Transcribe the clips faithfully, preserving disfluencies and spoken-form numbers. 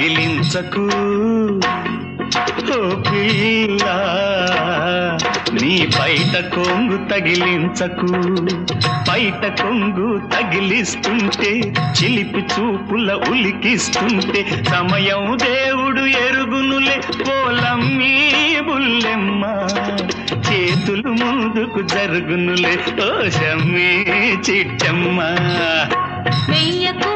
తగిలించకు ఓ పిల్ల నీ బయట కొంగు తగిలించకు బయట కొంగు తగిలిస్తుంటే చిలిపి చూపుల ఉలికిస్తుంటే సమయం దేవుడు ఎరుగునులే పోలమ్మీ బుల్లెమ్మ చేతులు ముందుకు జరుగునులే ఓ షమ్మీ చిట్టమ్మ వెయ్యకు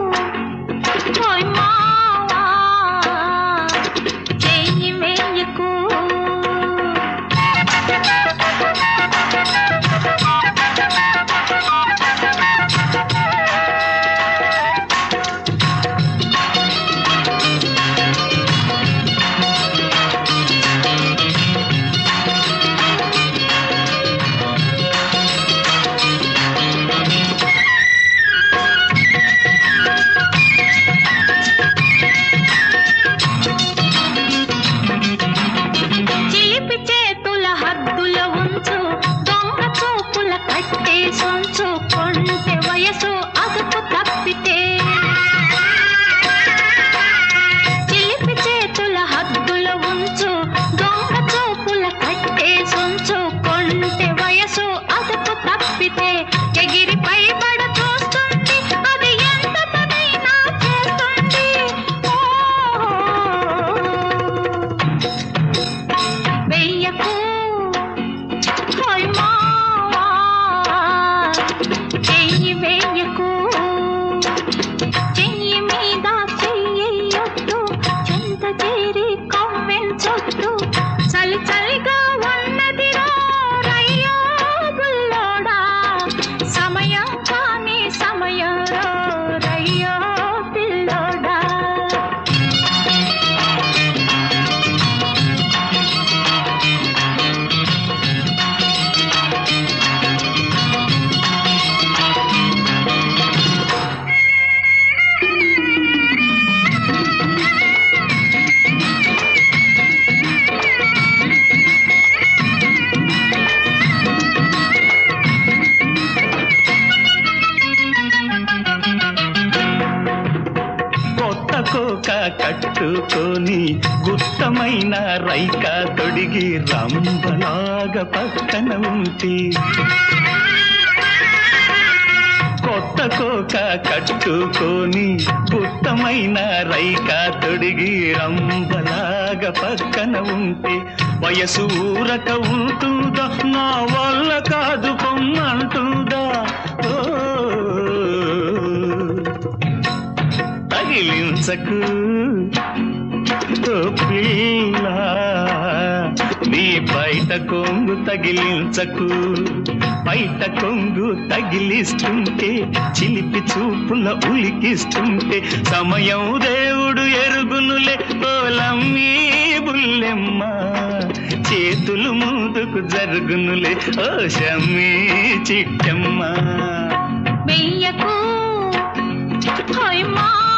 కట్టుకొని గుత్తమైన రైక తొడిగి రంబలాగా పక్కన ఉంటే కొత్త కోక కట్టుకొని గుత్తమైన రైక తొడిగి రంబలాగా పక్కన ఉంటే వయసు ఊరక ఉంటుందా నా వల్ల కాదు పొమ్మంటుందా తగిలించకు ఓ పిల్ల నీ బయట కొంగు తగిలించకు బయట కొంగు తగిలిస్తుంటే చిలిపి చూపుల ఉలికిస్తుంటే సమయం దేవుడు ఎరుగునులే పోలమ్మీ బుల్లెమ్మ చేతులు ముందుకు జరుగునులే ఓ షమ్మీ చిట్టమ్మ వెయ్యకు హోయ్ మా